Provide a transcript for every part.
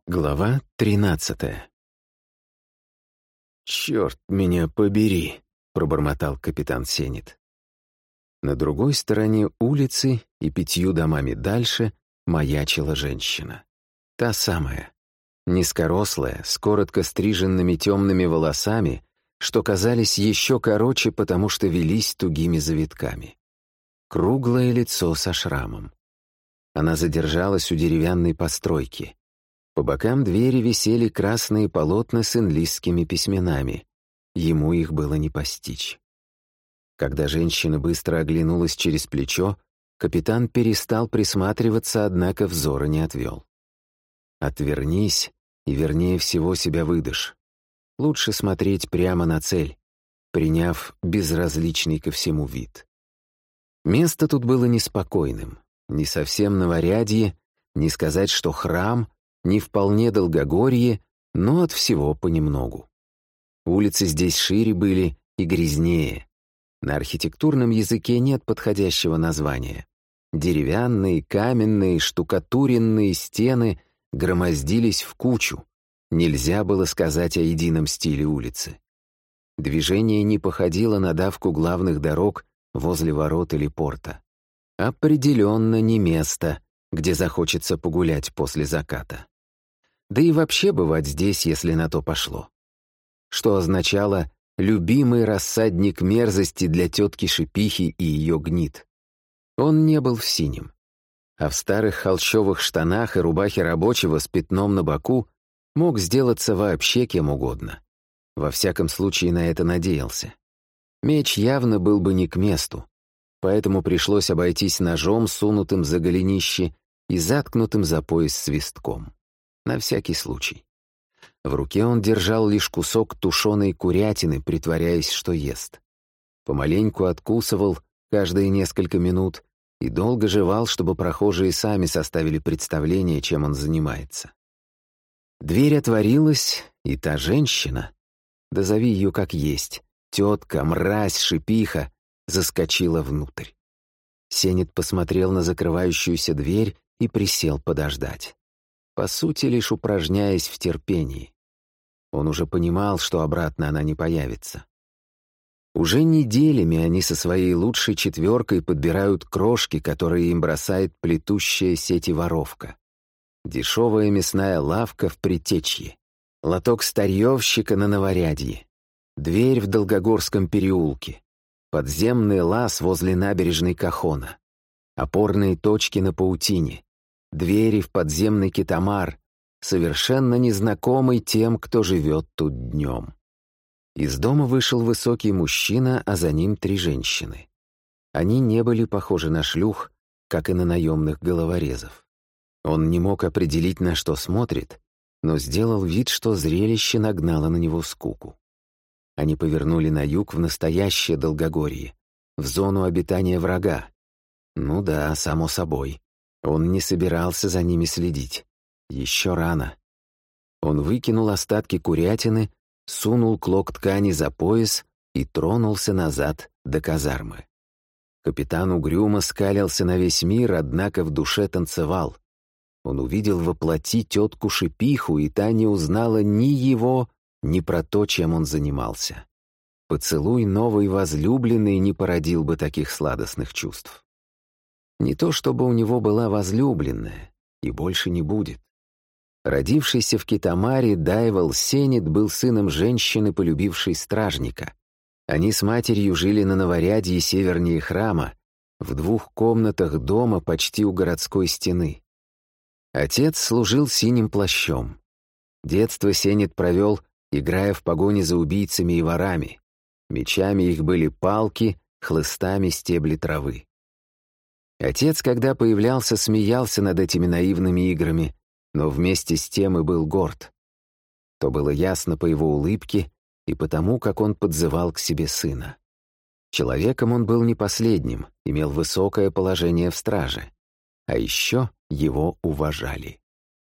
Глава 13. «Черт меня побери!» — пробормотал капитан Сенит. На другой стороне улицы и 5 домами дальше маячила женщина. Та самая, низкорослая, с коротко стриженными темными волосами, что казались еще короче, потому что велись тугими завитками. Круглое лицо со шрамом. Она задержалась у деревянной постройки. По бокам двери висели красные полотна с инлистскими письменами. Ему их было не постичь. Когда женщина быстро оглянулась через плечо, капитан перестал присматриваться, однако взора не отвел. Отвернись, и вернее всего себя выдашь. Лучше смотреть прямо на цель, приняв безразличный ко всему вид. Место тут было неспокойным, не совсем Новорядье, не сказать, что храм, не вполне Долгогорье, но от всего понемногу. Улицы здесь шире были и грязнее. На архитектурном языке нет подходящего названия. Деревянные, каменные, штукатуренные стены громоздились в кучу. Нельзя было сказать о едином стиле улицы. Движение не походило на давку главных дорог возле ворот или порта. Определенно не место, где захочется погулять после заката. Да и вообще бывать здесь, если на то пошло. Что означало «любимый рассадник мерзости для тетки Шипихи и ее гнид». Он не был в синем. А в старых холщовых штанах и рубахе рабочего с пятном на боку мог сделаться вообще кем угодно. Во всяком случае, на это надеялся. Меч явно был бы не к месту, поэтому пришлось обойтись ножом, сунутым за голенище и заткнутым за пояс свистком. На всякий случай. В руке он держал лишь кусок тушеной курятины, притворяясь, что ест. Помаленьку откусывал каждые несколько минут и долго жевал, чтобы прохожие сами составили представление, чем он занимается. Дверь отворилась, и та женщина, да зови ее как есть, тетка, мразь, шипиха, заскочила внутрь. Сенит посмотрел на закрывающуюся дверь и присел подождать. По сути, лишь упражняясь в терпении. Он уже понимал, что обратно она не появится. Уже неделями они со своей лучшей четверкой подбирают крошки, которые им бросает плетущая сети воровка. Дешевая мясная лавка в Притечье, лоток старьевщика на Новорядье, дверь в Долгогорском переулке, подземный лаз возле набережной Кахона, опорные точки на паутине, двери в подземный Китамар, совершенно незнакомый тем, кто живет тут днем. Из дома вышел высокий мужчина, а за ним 3 женщины. Они не были похожи на шлюх, как и на наемных головорезов. Он не мог определить, на что смотрит, но сделал вид, что зрелище нагнало на него скуку. Они повернули на юг в настоящее Долгогорье, в зону обитания врага. Ну да, само собой. Он не собирался за ними следить. Еще рано. Он выкинул остатки курятины, сунул клок ткани за пояс и тронулся назад до казармы. Капитан угрюмо скалился на весь мир, однако в душе танцевал. Он увидел во плоти тетку Шипиху, и та не узнала ни его, ни про то, чем он занимался. Поцелуй новой возлюбленной не породил бы таких сладостных чувств. Не то чтобы у него была возлюбленная, и больше не будет. Родившийся в Китамаре Дайвал Сенит был сыном женщины, полюбившей стражника. Они с матерью жили на Новорядье севернее храма, в 2 комнатах дома почти у городской стены. Отец служил синим плащом. Детство Сенит провел, играя в погоне за убийцами и ворами. Мечами их были палки, хлыстами стебли травы. Отец, когда появлялся, смеялся над этими наивными играми, но вместе с тем и был горд. То было ясно по его улыбке и потому, как он подзывал к себе сына. Человеком он был не последним, имел высокое положение в страже. А еще его уважали.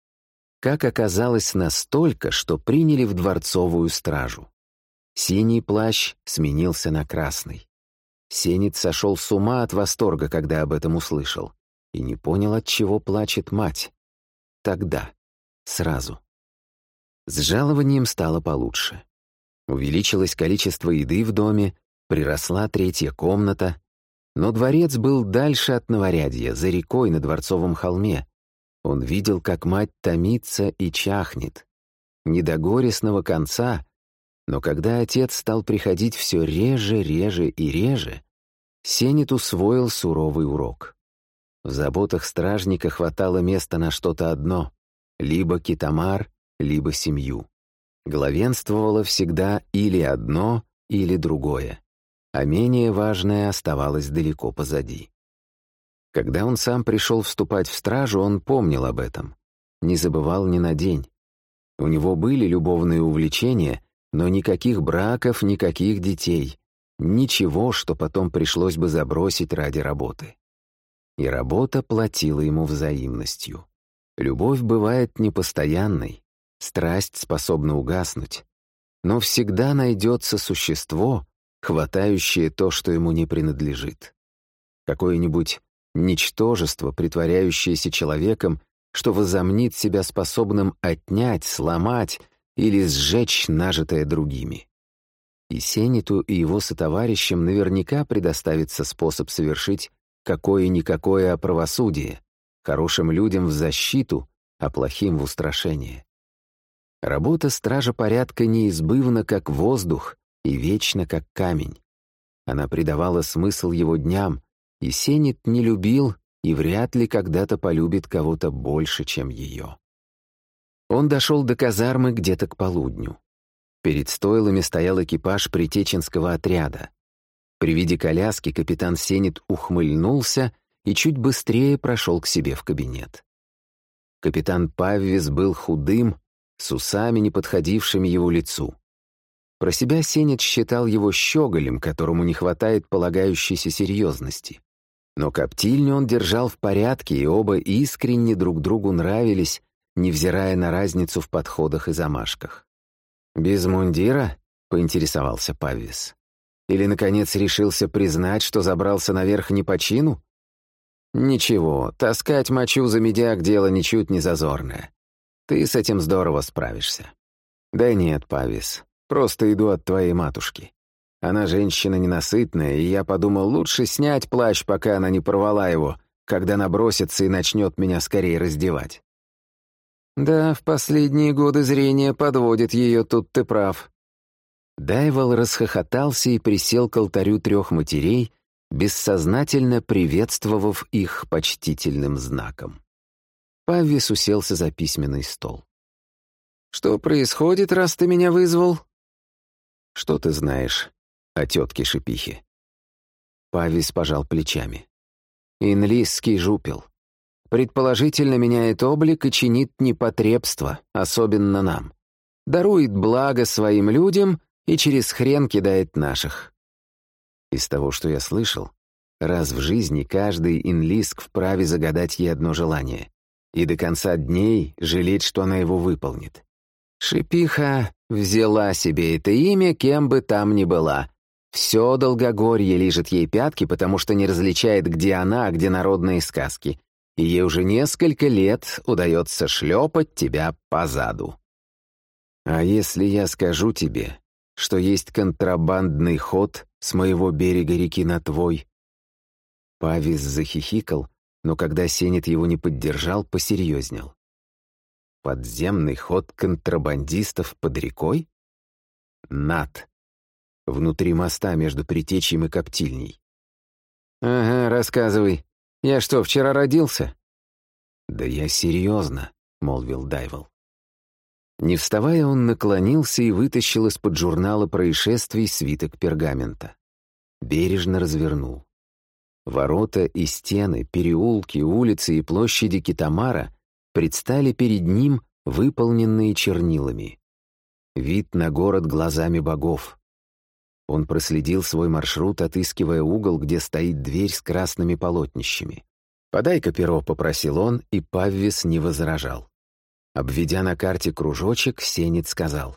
Как оказалось, настолько, что приняли в дворцовую стражу. Синий плащ сменился на красный. Сенит сошел с ума от восторга, когда об этом услышал, и не понял, от чего плачет мать. Тогда, сразу. С жалованием стало получше. Увеличилось количество еды в доме, приросла третья комната, но дворец был дальше от Новорядья, за рекой на Дворцовом холме. Он видел, как мать томится и чахнет. Не до горестного конца, но когда отец стал приходить все реже, реже и реже, Сенет усвоил суровый урок. В заботах стражника хватало места на что-то одно — либо Китамар, либо семью. Главенствовало всегда или одно, или другое, а менее важное оставалось далеко позади. Когда он сам пришел вступать в стражу, он помнил об этом, не забывал ни на день. У него были любовные увлечения, но никаких браков, никаких детей, ничего, что потом пришлось бы забросить ради работы. И работа платила ему взаимностью. Любовь бывает непостоянной, страсть способна угаснуть, но всегда найдется существо, хватающее то, что ему не принадлежит. Какое-нибудь ничтожество, притворяющееся человеком, что возомнит себя способным отнять, сломать или сжечь нажитое другими. И Сенету, и его сотоварищам наверняка предоставится способ совершить какое-никакое правосудие, хорошим людям в защиту, а плохим в устрашение. Работа стража порядка неизбывна, как воздух, и вечна, как камень. Она придавала смысл его дням, и Сенет не любил и вряд ли когда-то полюбит кого-то больше, чем ее. Он дошел до казармы где-то к полудню. Перед стойлами стоял экипаж притеченского отряда. При виде коляски капитан Сенет ухмыльнулся и чуть быстрее прошел к себе в кабинет. Капитан Паввис был худым, с усами, не подходившими его лицу. Про себя Сенет считал его щеголем, которому не хватает полагающейся серьезности. Но коптильню он держал в порядке, и оба искренне друг другу нравились, невзирая на разницу в подходах и замашках. «Без мундира?» — поинтересовался Паввис. «Или, наконец, решился признать, что забрался наверх не по чину?» «Ничего, таскать мочу за медяк — дело ничуть не зазорное. Ты с этим здорово справишься». «Да нет, Паввис, просто иду от твоей матушки. Она женщина ненасытная, и я подумал, лучше снять плащ, пока она не порвала его, когда набросится и начнет меня скорее раздевать». «Да, в последние годы зрение подводит ее, тут ты прав». Дайвол расхохотался и присел к алтарю трех матерей, бессознательно приветствовав их почтительным знаком. Паввис уселся за письменный стол. «Что происходит, раз ты меня вызвал?» «Что ты знаешь о тетке Шипихе?» Паввис пожал плечами. «Инлисский жупел. Предположительно меняет облик и чинит непотребство, особенно нам. Дарует благо своим людям и через хрен кидает наших. Из того, что я слышал, раз в жизни каждый инлиск вправе загадать ей одно желание и до конца дней жалеть, что она его выполнит. Шипиха взяла себе это имя, кем бы там ни была. Все Долгогорье лижет ей пятки, потому что не различает, где она, а где народные сказки. И ей уже несколько лет удается шлепать тебя по заду. А если я скажу тебе, что есть контрабандный ход с моего берега реки на твой?» Паввис захихикал, но когда Сенет его не поддержал, посерьезнел. «Подземный ход контрабандистов под рекой?» «Над. Внутри моста между Притечьем и Коптильней». «Ага, рассказывай. Я что, вчера родился?» «Да я серьезно», — молвил Дайвол. Не вставая, он наклонился и вытащил из-под журнала происшествий свиток пергамента. Бережно развернул. Ворота и стены, переулки, улицы и площади Китамара предстали перед ним, выполненные чернилами. Вид на город глазами богов. Он проследил свой маршрут, отыскивая угол, где стоит дверь с красными полотнищами. «Подай-ка перо», — попросил он, и Паввис не возражал. Обведя на карте кружочек, Сенет сказал: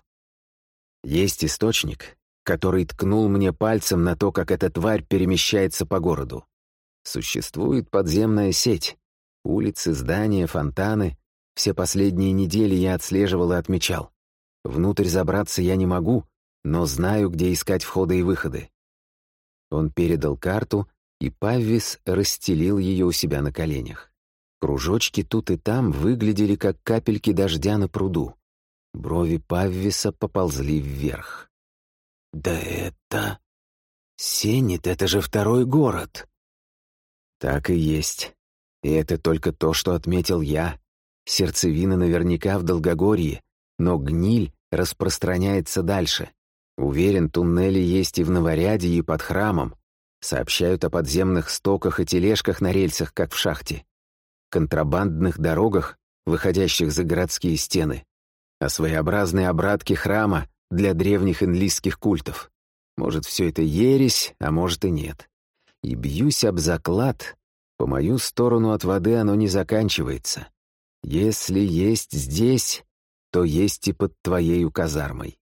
«Есть источник, который ткнул мне пальцем на то, как эта тварь перемещается по городу. Существует подземная сеть. Улицы, здания, фонтаны. Все последние недели я отслеживал и отмечал. Внутрь забраться я не могу, но знаю, где искать входы и выходы». Он передал карту, и Паввис расстелил ее у себя на коленях. Кружочки тут и там выглядели, как капельки дождя на пруду. Брови Паввиса поползли вверх. «Да это... Сенит, это же второй город!» «Так и есть. И это только то, что отметил я. Сердцевина наверняка в Долгогорье, но гниль распространяется дальше. Уверен, туннели есть и в Новорядье, и под храмом. Сообщают о подземных стоках и тележках на рельсах, как в шахте. Контрабандных дорогах, выходящих за городские стены. О своеобразной обратке храма для древних энлистских культов. Может, все это ересь, а может и нет. И бьюсь об заклад, по мою сторону от воды оно не заканчивается. Если есть здесь, то есть и под твоею казармой.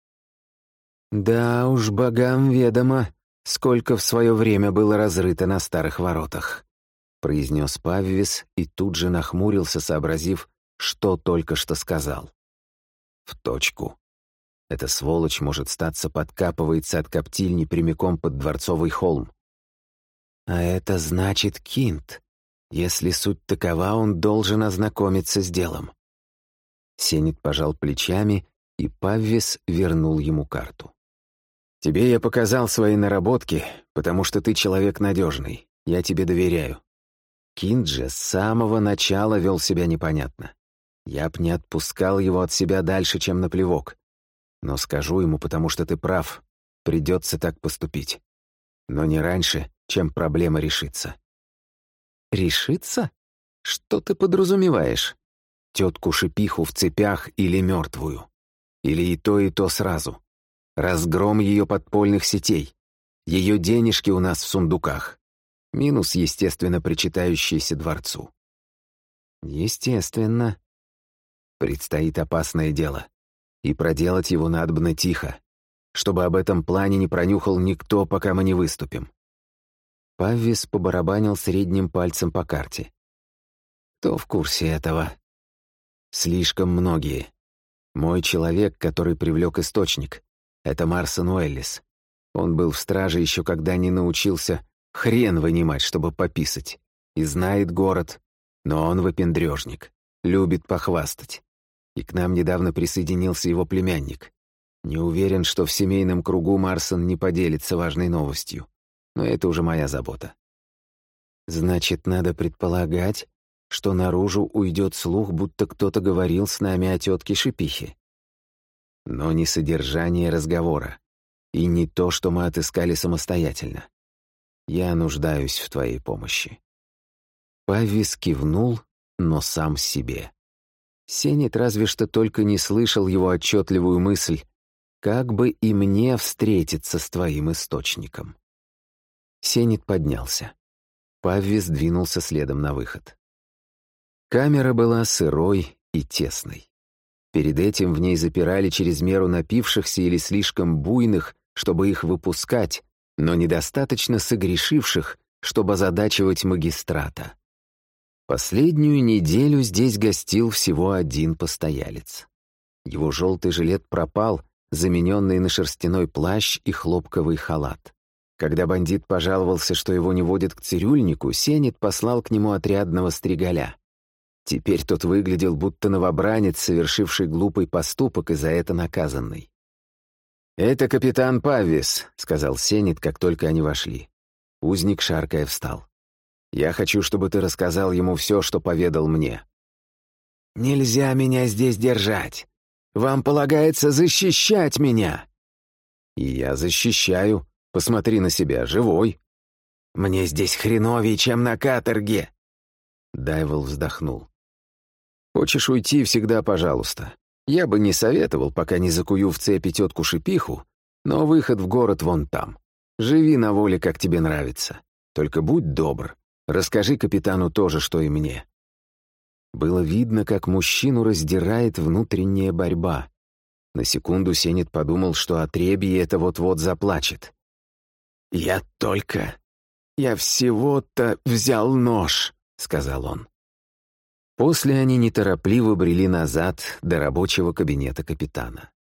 Да уж, богам ведомо, сколько в свое время было разрыто на старых воротах, произнес Паввис и тут же нахмурился, сообразив, что только что сказал. В точку. Эта сволочь, может статься, подкапывается от коптильни прямиком под Дворцовый холм. А это значит Кинт. Если суть такова, он должен ознакомиться с делом. Сенит пожал плечами, и Паввис вернул ему карту. «Тебе я показал свои наработки, потому что ты человек надежный. Я тебе доверяю. Кинт же с самого начала вел себя непонятно. Я б не отпускал его от себя дальше, чем на плевок. Но скажу ему, потому что ты прав, придется так поступить. Но не раньше, чем проблема решится». «Решится? Что ты подразумеваешь? Тетку-шипиху в цепях или мертвую? Или и то сразу? Разгром ее подпольных сетей. Ее денежки у нас в сундуках. Минус, естественно, причитающийся дворцу». «Естественно. Предстоит опасное дело. И проделать его надобно тихо, чтобы об этом плане не пронюхал никто, пока мы не выступим». Паввис побарабанил средним пальцем по карте. «Кто в курсе этого?» «Слишком многие. Мой человек, который привлек источник, это Марсон Уэллис. Он был в страже еще когда не научился хрен вынимать, чтобы пописать. И знает город, но он выпендрежник, любит похвастать. И к нам недавно присоединился его племянник. Не уверен, что в семейном кругу Марсон не поделится важной новостью. Но это уже моя забота. Значит, надо предполагать, что наружу уйдет слух, будто кто-то говорил с нами о тетке Шипихе. Но не содержание разговора. И не то, что мы отыскали самостоятельно. Я нуждаюсь в твоей помощи». Паввис кивнул, но сам себе. Сенит разве что только не слышал его отчетливую мысль, как бы и мне встретиться с твоим источником. Сенит поднялся. Паввис двинулся следом на выход. Камера была сырой и тесной. Перед этим в ней запирали через меру напившихся или слишком буйных, чтобы их выпускать, но недостаточно согрешивших, чтобы озадачивать магистрата. Последнюю неделю здесь гостил всего один постоялец. Его желтый жилет пропал, замененный на шерстяной плащ и хлопковый халат. Когда бандит пожаловался, что его не водят к цирюльнику, Сенит послал к нему отрядного стригаля. Теперь тот выглядел, будто новобранец, совершивший глупый поступок и за это наказанный. «Это капитан Паввис», — сказал Сенит, как только они вошли. Узник, шаркая, встал. «Я хочу, чтобы ты рассказал ему все, что поведал мне». «Нельзя меня здесь держать. Вам полагается защищать меня». «И я защищаю. Посмотри на себя, живой». «Мне здесь хреновее, чем на каторге». Дайвол вздохнул. «Хочешь уйти, всегда пожалуйста. Я бы не советовал, пока не закую в цепи тетку Шипиху, но выход в город вон там. Живи на воле, как тебе нравится. Только будь добр, расскажи капитану то же, что и мне». Было видно, как мужчину раздирает внутренняя борьба. На секунду Сенит подумал, что отребье это вот-вот заплачет. «Я всего-то взял нож», — сказал он. После они неторопливо брели назад до рабочего кабинета капитана.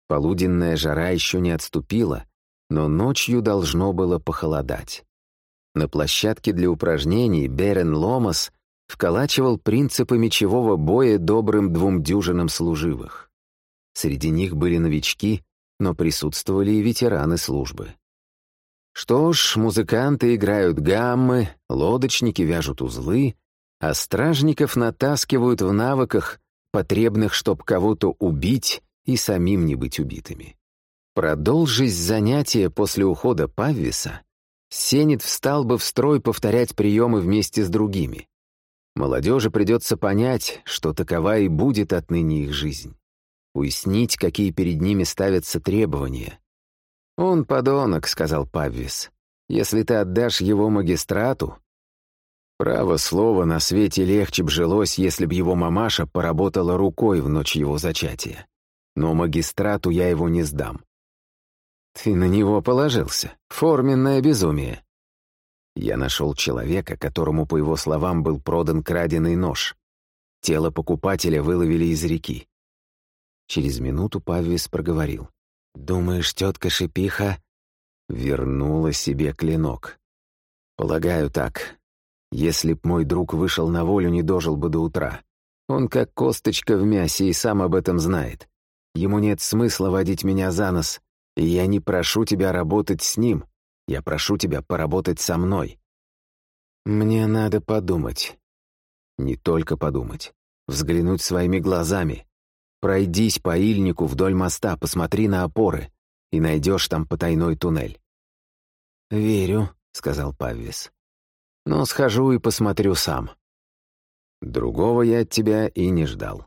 Полуденная жара еще не отступила, но ночью должно было похолодать. На площадке для упражнений Берен Ломас вколачивал принципы мечевого боя добрым 2 дюжинам служивых. Среди них были новички, но присутствовали и ветераны службы. Что ж, музыканты играют гаммы, лодочники вяжут узлы, а стражников натаскивают в навыках, потребных, чтоб кого-то убить и самим не быть убитыми. Продолжись занятия после ухода Паввиса, Сенит встал бы в строй повторять приемы вместе с другими. Молодежи придется понять, что такова и будет отныне их жизнь. Уяснить, какие перед ними ставятся требования. «Он подонок», — сказал Паввис. «Если ты отдашь его магистрату...» Право слово, на свете легче б жилось, если б его мамаша поработала рукой в ночь его зачатия. Но магистрату я его не сдам. Ты на него положился. Форменное безумие. Я нашел человека, которому, по его словам, был продан краденый нож. Тело покупателя выловили из реки. Через минуту Паввис проговорил. «Думаешь, тетка Шипиха вернула себе клинок?» «Полагаю, так. Если б мой друг вышел на волю, не дожил бы до утра. Он как косточка в мясе и сам об этом знает. Ему нет смысла водить меня за нос, и я не прошу тебя работать с ним, я прошу тебя поработать со мной. Мне надо подумать. Не только подумать. Взглянуть своими глазами. Пройдись по Ильнику вдоль моста, посмотри на опоры, и найдешь там потайной туннель». «Верю», — сказал Паввис. «Но схожу и посмотрю сам». Другого я от тебя и не ждал.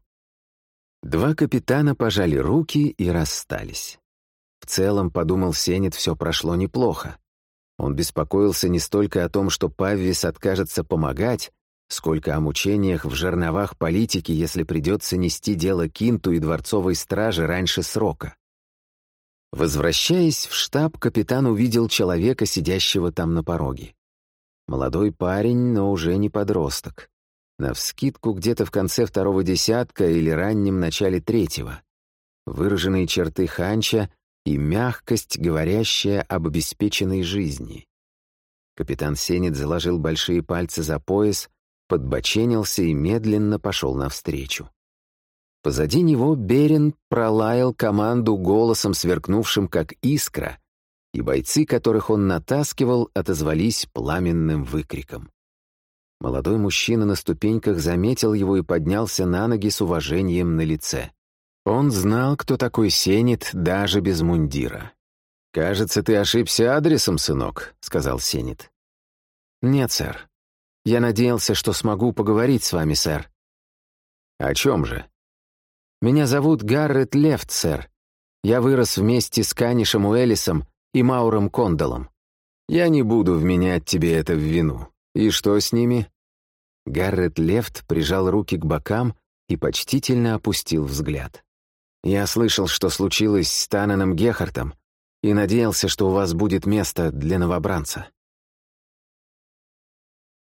2 капитана пожали руки и расстались. В целом, подумал Сенит, все прошло неплохо. Он беспокоился не столько о том, что Паввис откажется помогать, сколько о мучениях в жерновах политики, если придется нести дело Кинту и дворцовой страже раньше срока. Возвращаясь в штаб, капитан увидел человека, сидящего там на пороге. Молодой парень, но уже не подросток. Навскидку где-то в конце 2-го десятка или раннем начале 3-го. Выраженные черты ханча и мягкость, говорящая об обеспеченной жизни. Капитан Сенит заложил большие пальцы за пояс, подбоченился и медленно пошел навстречу. Позади него Берен пролаял команду голосом, сверкнувшим как искра, и бойцы, которых он натаскивал, отозвались пламенным выкриком. Молодой мужчина на ступеньках заметил его и поднялся на ноги с уважением на лице. Он знал, кто такой Сенит, даже без мундира. «Кажется, ты ошибся адресом, сынок», — сказал Сенит. «Нет, сэр. Я надеялся, что смогу поговорить с вами, сэр». «О чем же?» «Меня зовут Гаррет Лефт, сэр. Я вырос вместе с Канишем Уэллисом и Мауром Кондалом. Я не буду вменять тебе это в вину. И что с ними?» Гаррет Лефт прижал руки к бокам и почтительно опустил взгляд. «Я слышал, что случилось с Тананом Гехартом, и надеялся, что у вас будет место для новобранца».